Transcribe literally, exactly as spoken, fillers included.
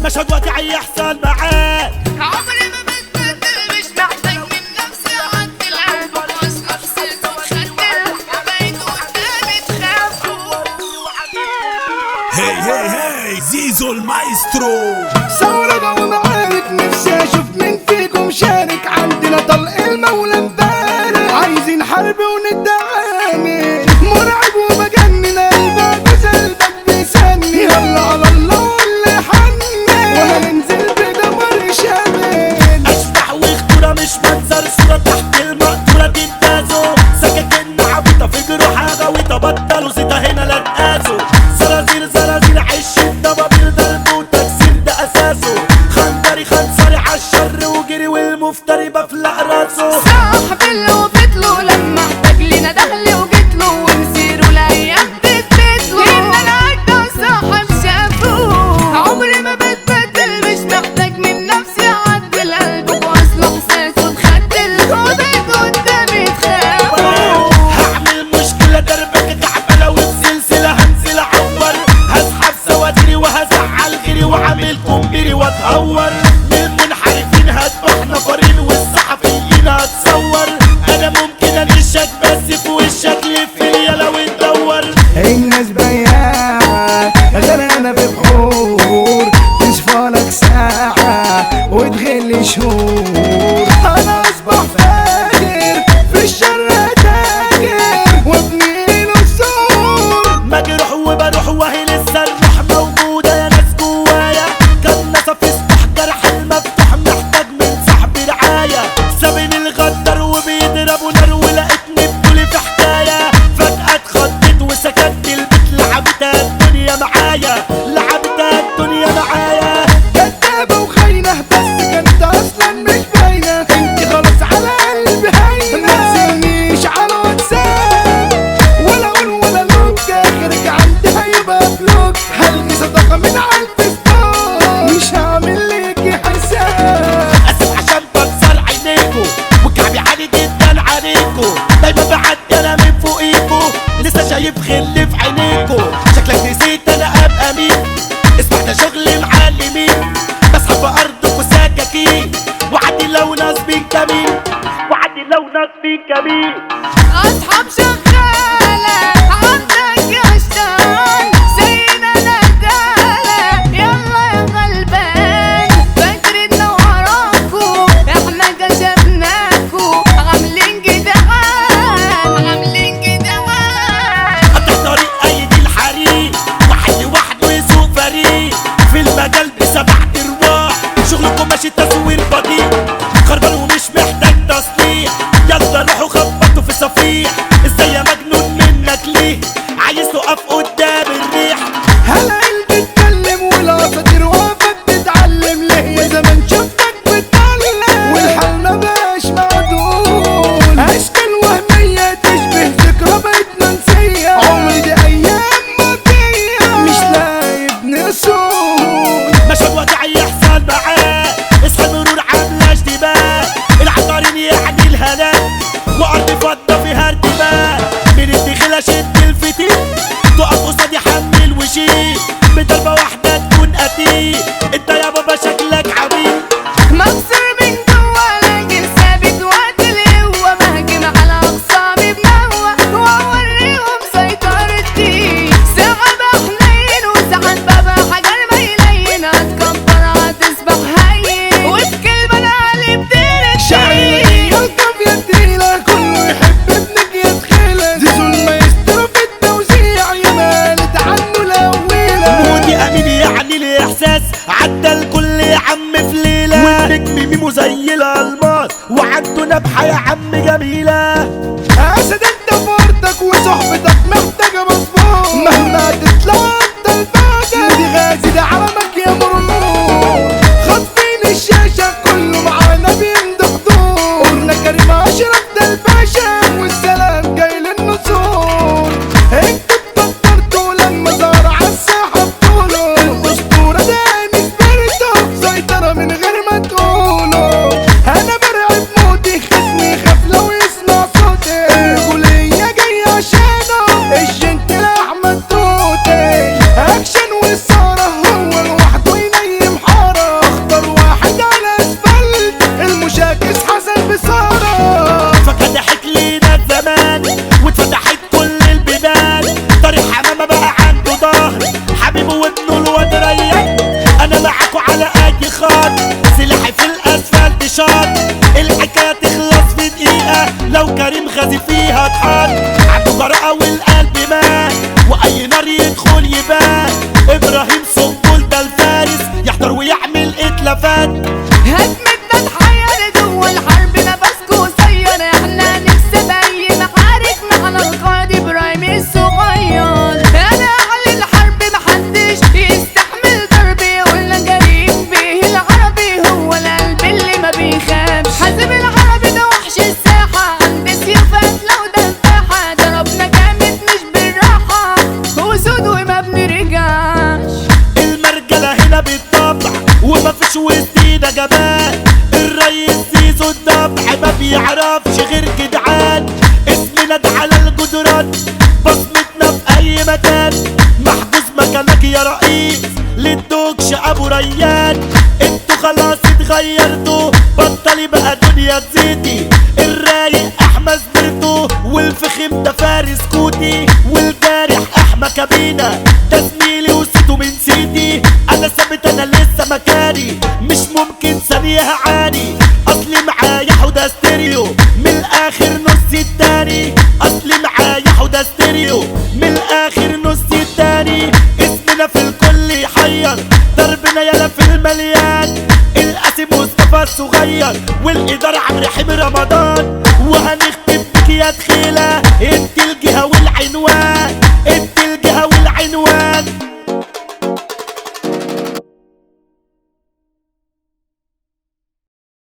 مشهد وقتي هيحصل معاك. عمري ما بتبدل مش محتاج من نفسي اعدل قلب واصحى بصيت وخدل حبايبي قدامي تخافوا. هي هي هي زيزو المايسترو. ثورة ومعارك نفسي اشوف مين فيكم شارك. عندنا طلق المولى مبارك، عايزين حرب وندعاني. مرعب ومجنن قلبك بس قلبك بيسني. يلا على الله واللي حني ولا ننزل بدمر شامل. اشبح وخطورة مش منظر صورة تحت المقدورة تنتازوا. سكاكين عبيطة في جروحها غويطة بطلوا زيتا هنا لا تقاسوا. زرازير زرازير عش الضبابير ضرب وتكسير ده اساسه. خنجري خنصري عالشر وجري والمفتري بفلق راسه. صاحب اللي وفتله لما احتاج لنا دخل وجتله ونسيره الايام تثبتله. ان العدة صاحب شافوه. عمري ما بتبدل مش محتاج من نفسي اعدل قلبك واصله حساس وتخدل خدك قدامي تخافوا. هعمل مشكلة دربك تعبلة وبسلسلة هنزل اعور. هسحب سواتري وهزعل غيري وعاملكم بيري واتهور. من المنحرفين هذبح نفرين والصحفيين هتصور. انا ممكن انشك بس في وشك لف اليلا وندور. الناس بياعة غرقانة في بحور، تصفالك ساعة وتغلي شهور. أنا أصبح فاجر في الشر تاجر وابني له السور. مجروح وبروح وهي لسه الروح موجودة يا ناس جوايا. كان نصف يصبح جرح المفتوح محتاج من صاحبي رعاية. سابني الغدر وبيضربوا نار ولقيتني بطولي في حكاية. فجأة اتخضيت وسكت يا زيتي، الرايق احمد برتو، والفخم ده فارس كوتي، والجارح احمى كابينة، ده زميلي وسيتو من سيتي. انا ثابت انا لسه مكاني، مش ممكن ثانية هعاني، اصلي معايا حوده ستيريو من الاخر نص التاني، اصلي معايا حوده ستيريو من الاخر نص التاني. اسمنا في الكل يحير، ضربنا يالا في المليان، القاسم مصطفى الصغير، والاداره عمرو حمي رمضان، وهنختم بك يا تخيله